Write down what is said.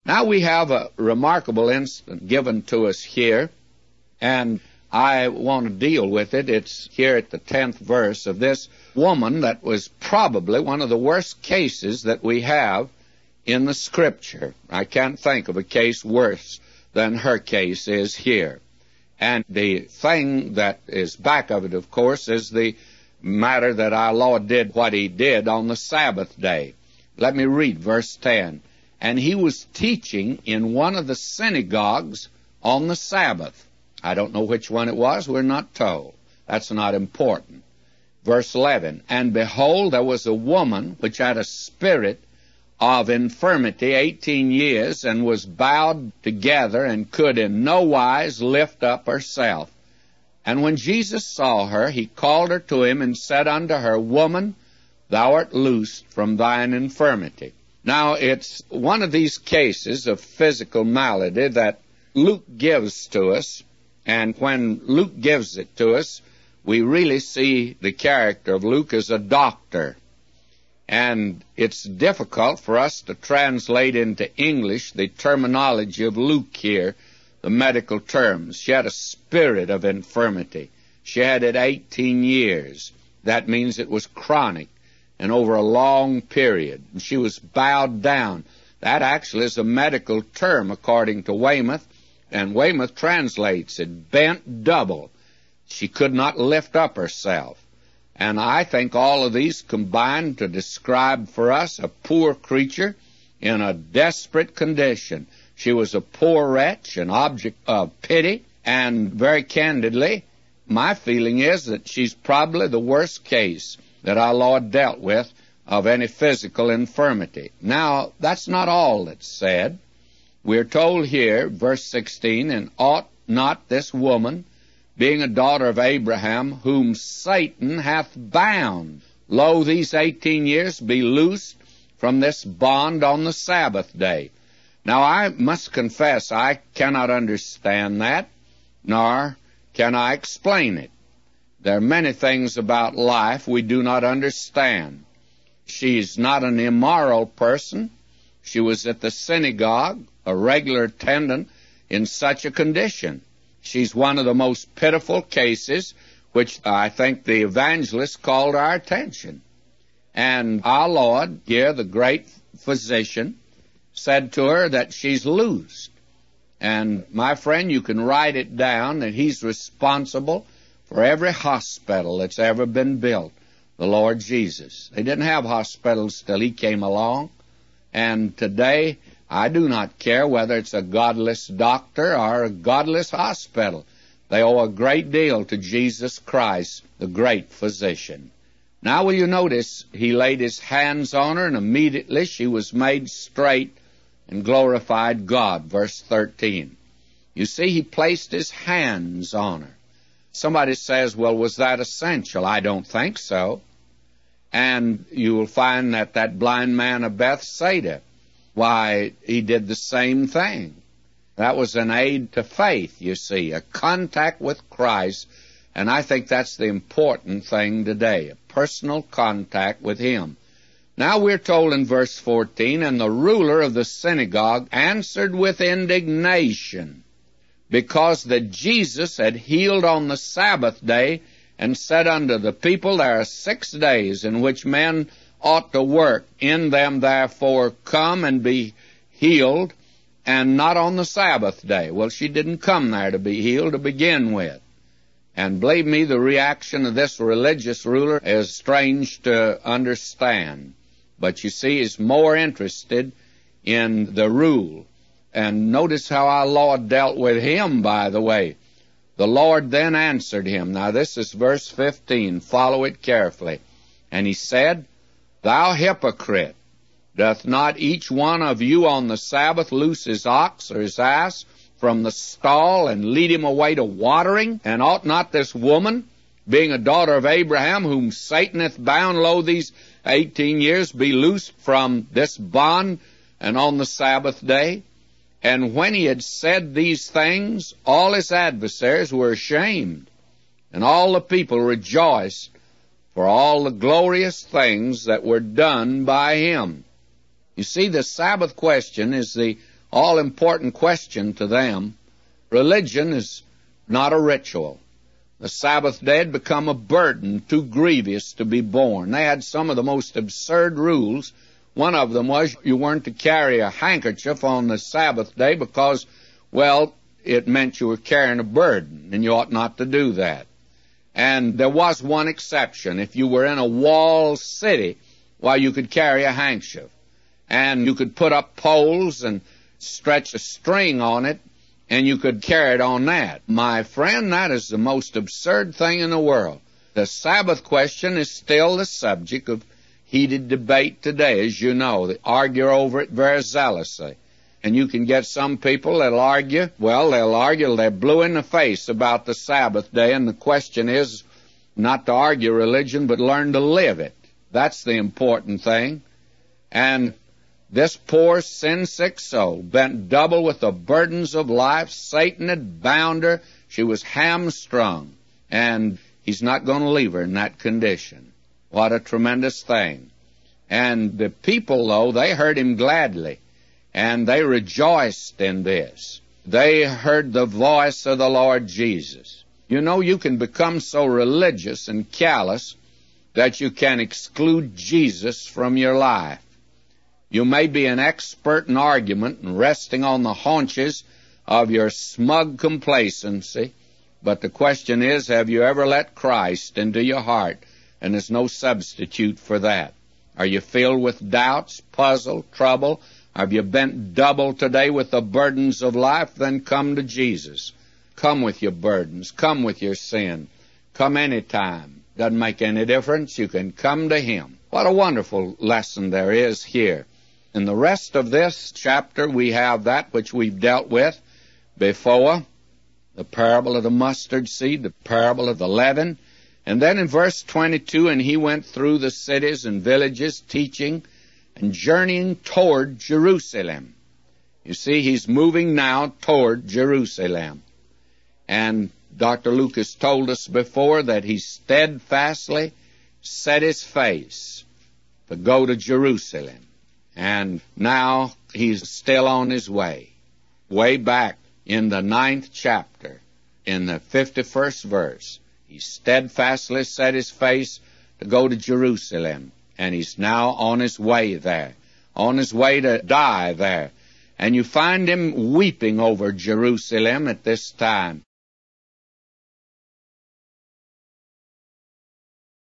Now we have a remarkable incident given to us here, and I want to deal with it. It's here at the 10th verse of this woman that was probably one of the worst cases that we have in the Scripture. I can't think of a case worse than her case is here. And the thing that is back of it, of course, is the matter that our Lord did what He did on the Sabbath day. Let me read verse 10. And He was teaching in one of the synagogues on the Sabbath. I don't know which one it was. We're not told. That's not important. Verse 11, and behold, there was a woman which had a spirit of infirmity 18 years, and was bowed together, and could in no wise lift up herself. And when Jesus saw her, He called her to Him, and said unto her, Woman, thou art loosed from thine infirmity. Now, it's one of these cases of physical malady that Luke gives to us. And when Luke gives it to us, we really see the character of Luke as a doctor. And it's difficult for us to translate into English the terminology of Luke here, the medical terms. She had a spirit of infirmity. She had it 18 years. That means it was chronic and over a long period. And she was bowed down. That actually is a medical term according to Weymouth. And Weymouth translates it, bent double. She could not lift up herself. And I think all of these combine to describe for us a poor creature in a desperate condition. She was a poor wretch, an object of pity, and very candidly, my feeling is that she's probably the worst case that our Lord dealt with of any physical infirmity. Now, that's not all that's said. We're told here, verse 16, and ought not this woman, being a daughter of Abraham, whom Satan hath bound, lo, these 18 years be loosed from this bond on the Sabbath day. Now, I must confess I cannot understand that, nor can I explain it. There are many things about life we do not understand. She's not an immoral person. She was at the synagogue, a regular attendant in such a condition. She's one of the most pitiful cases which I think the evangelist called our attention. And our Lord, here the great physician, said to her that she's loosed. And my friend, you can write it down that He's responsible for every hospital that's ever been built, the Lord Jesus. They didn't have hospitals till He came along. And today, I do not care whether it's a godless doctor or a godless hospital. They owe a great deal to Jesus Christ, the great physician. Now will you notice He laid His hands on her, and immediately she was made straight and glorified God, verse 13. You see, He placed His hands on her. Somebody says, well, was that essential? I don't think so. And you will find that that blind man of Bethsaida, why, he did the same thing. That was an aid to faith, you see, a contact with Christ, and I think that's the important thing today, a personal contact with Him. Now we're told in verse 14, and the ruler of the synagogue answered with indignation, because that Jesus had healed on the Sabbath day, and said unto the people, there are 6 days in which men ought to work. In them therefore come and be healed, and not on the Sabbath day. Well, she didn't come there to be healed to begin with. And believe me, the reaction of this religious ruler is strange to understand. But you see, he's more interested in the rule. And notice how our Lord dealt with him, by the way. The Lord then answered him. Now this is verse 15. Follow it carefully. And He said, Thou hypocrite, doth not each one of you on the Sabbath loose his ox or his ass from the stall and lead him away to watering? And ought not this woman, being a daughter of Abraham, whom Satan hath bound, lo, these 18 years, be loosed from this bond and on the Sabbath day? And when He had said these things, all His adversaries were ashamed, and all the people rejoiced for all the glorious things that were done by Him. You see, the Sabbath question is the all-important question to them. Religion is not a ritual. The Sabbath day had become a burden too grievous to be borne. They had some of the most absurd rules. One of them was you weren't to carry a handkerchief on the Sabbath day because, well, it meant you were carrying a burden, and you ought not to do that. And there was one exception. If you were in a walled city, well, you could carry a handkerchief. And you could put up poles and stretch a string on it, and you could carry it on that. My friend, that is the most absurd thing in the world. The Sabbath question is still the subject of heated debate today, as you know. They argue over it very zealously. And you can get some people that'll argue, well, they'll argue till they're blue in the face about the Sabbath day, and the question is not to argue religion, but learn to live it. That's the important thing. And this poor sin-sick soul, bent double with the burdens of life, Satan had bound her. She was hamstrung, and he's not going to leave her in that condition. What a tremendous thing. And the people, though, they heard him gladly, and they rejoiced in this. They heard the voice of the Lord Jesus. You know, you can become so religious and callous that you can exclude Jesus from your life. You may be an expert in argument and resting on the haunches of your smug complacency, but the question is, have you ever let Christ into your heart? And there's no substitute for that. Are you filled with doubts, puzzle, trouble? Have you bent double today with the burdens of life? Then come to Jesus. Come with your burdens. Come with your sin. Come anytime. Doesn't make any difference. You can come to Him. What a wonderful lesson there is here. In the rest of this chapter, we have that which we've dealt with before, the parable of the mustard seed, the parable of the leaven. And then in verse 22, and he went through the cities and villages, teaching and journeying toward Jerusalem. You see, he's moving now toward Jerusalem. And Dr. Lucas told us before that he steadfastly set his face to go to Jerusalem. And now he's still on his way. Way back in the 9th chapter, in the 51st verse, he steadfastly set his face to go to Jerusalem. And he's now on his way there, on his way to die there. And you find him weeping over Jerusalem at this time.